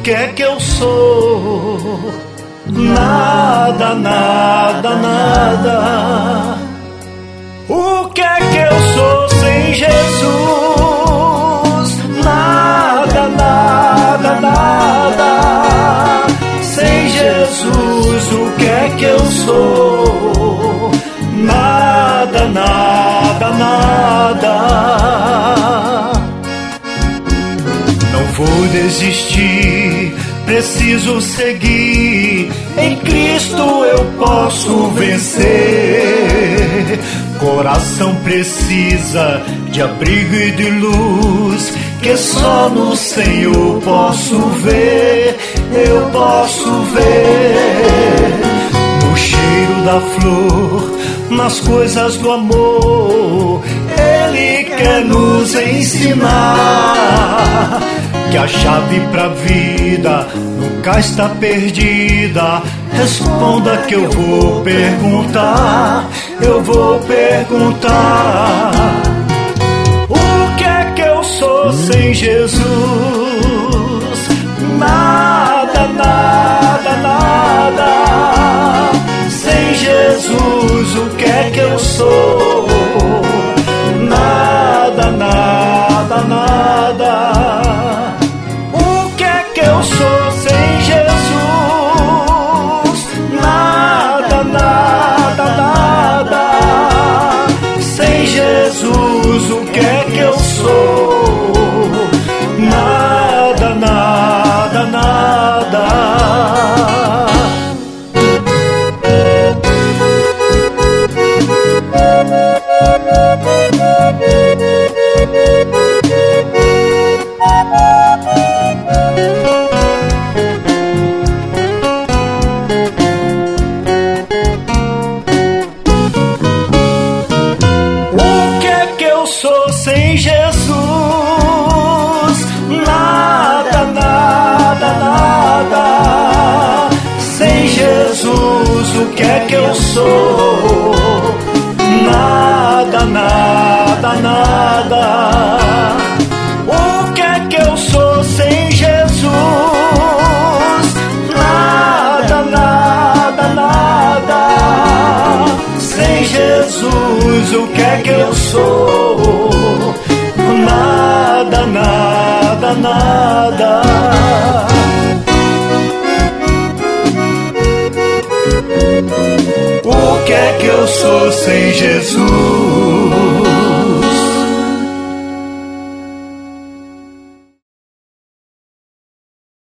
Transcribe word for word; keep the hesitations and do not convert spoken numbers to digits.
que é que eu sou? Nada, nada, nada. O que é que eu sou sem Jesus? Nada, nada, nada. Sem Jesus, o que é que eu sou? Nada, nada, nada. Não vou desistir, preciso seguir. Em Cristo eu posso vencer. Coração precisa de abrigo e de luz, que só no Senhor posso ver. Eu posso ver no cheiro da flor, nas coisas do amor. Ele quer nos ensinar que a chave pra vida nunca está perdida. Responda que eu vou perguntar, eu vou perguntar. O que é que eu sou sem Jesus? Nada, nada, nada. Sem Jesus, o que é que eu sou? Nada, nada, nada. O que é que eu sou sem Jesus? Nada, nada, nada. Sem Jesus, o que é que eu sou? Nada, nada, nada. Sem Jesus, nada, nada, nada. Sem Jesus, o que é que eu sou? Nada, nada, nada. O que é que eu sou sem Jesus? Nada, nada, nada. Sem Jesus, o que é que eu sou? Nada, nada, nada. O que é que eu sou sem Jesus?